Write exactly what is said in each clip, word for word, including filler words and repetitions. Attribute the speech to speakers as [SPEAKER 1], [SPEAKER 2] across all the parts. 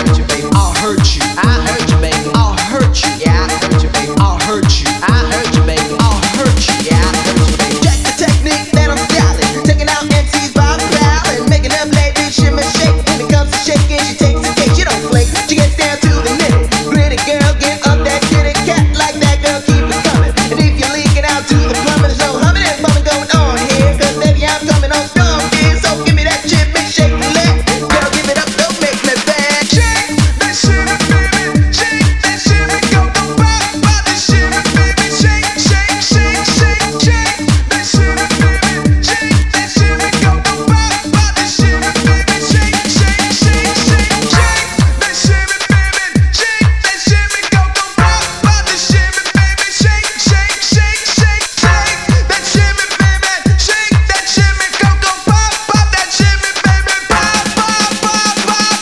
[SPEAKER 1] hurt you, baby. I'll hurt you. I hurt you, baby. I'll hurt you. Yeah, I hurt you, baby. I'll hurt you. I hurt you, baby. I'll hurt you. Yeah, I hurt you, baby.
[SPEAKER 2] Check the technique that I'm styling, taking out M Cs by the crowd and making them ladies shimmer shake. When it comes to shaking, she takes the cake. She don't flake. She gets down to the minute. Gritty girl, get up that kitty cat like that girl, keep it coming. And if you're leaking out to the plumbing, there's no humming and bumming going on here. Cause baby, I'm coming on strong, dear. So give me that shimmy shake the leg. Girl, give it up, don't make me bad.
[SPEAKER 3] Shake that shimmy, baby. Shake that shimmy, go go pop, pop that shimmy, baby. Shake, shake, shake, shake, shake that shimmy, baby. Shake that shimmy, go go pop, pop that shimmy, baby. Shake, shake, shake, shake, shake that shimmy, baby. Shake that shimmy, go go pop, pop that shimmy, baby. Shake, shake, shake, shake, shake that shimmy, baby. Shake that shimmy, go go pop, pop that shimmy, baby. Pop, pop, pop,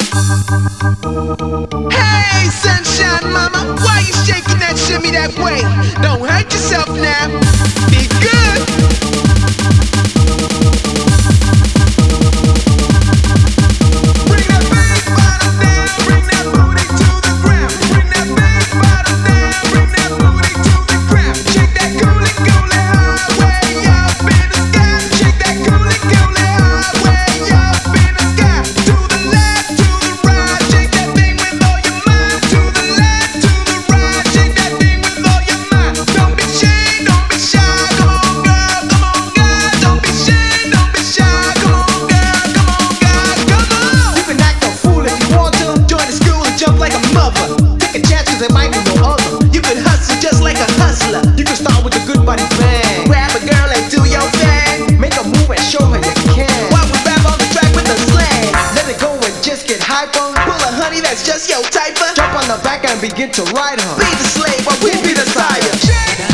[SPEAKER 3] pop. Hey, sunshine mama, why you shaking that shimmy that way? Don't hurt yourself now. Be good. Bring that bass bottom down, bring that booty to the ground. Bring that bass bottom down, bring that booty to the ground. Shake that coolie coolie high way up in the sky. Shake that coolie coolie high way up in the sky. To the left, to the right, shake that thing with all your mind. To the left, to the right, shake that thing with all your mind. Don't be shy, don't be shy, come on girl, come on girl. Don't be shy, don't be shy, come on girl, come on girl, come on.
[SPEAKER 2] You can act a fool if you want to. Join the school and jump like a mother. Take a chance cause there might be no other. You can hustle just like a hustler. You can start with a good body plan. Grab a girl and do your thing. Make a move and show her you can. While we rap on the track with the slang. Let it go and just get hyper. Pull a honey that's just your type of. Jump on the back and begin to ride her. Be the slave while we be the sire.
[SPEAKER 3] Shake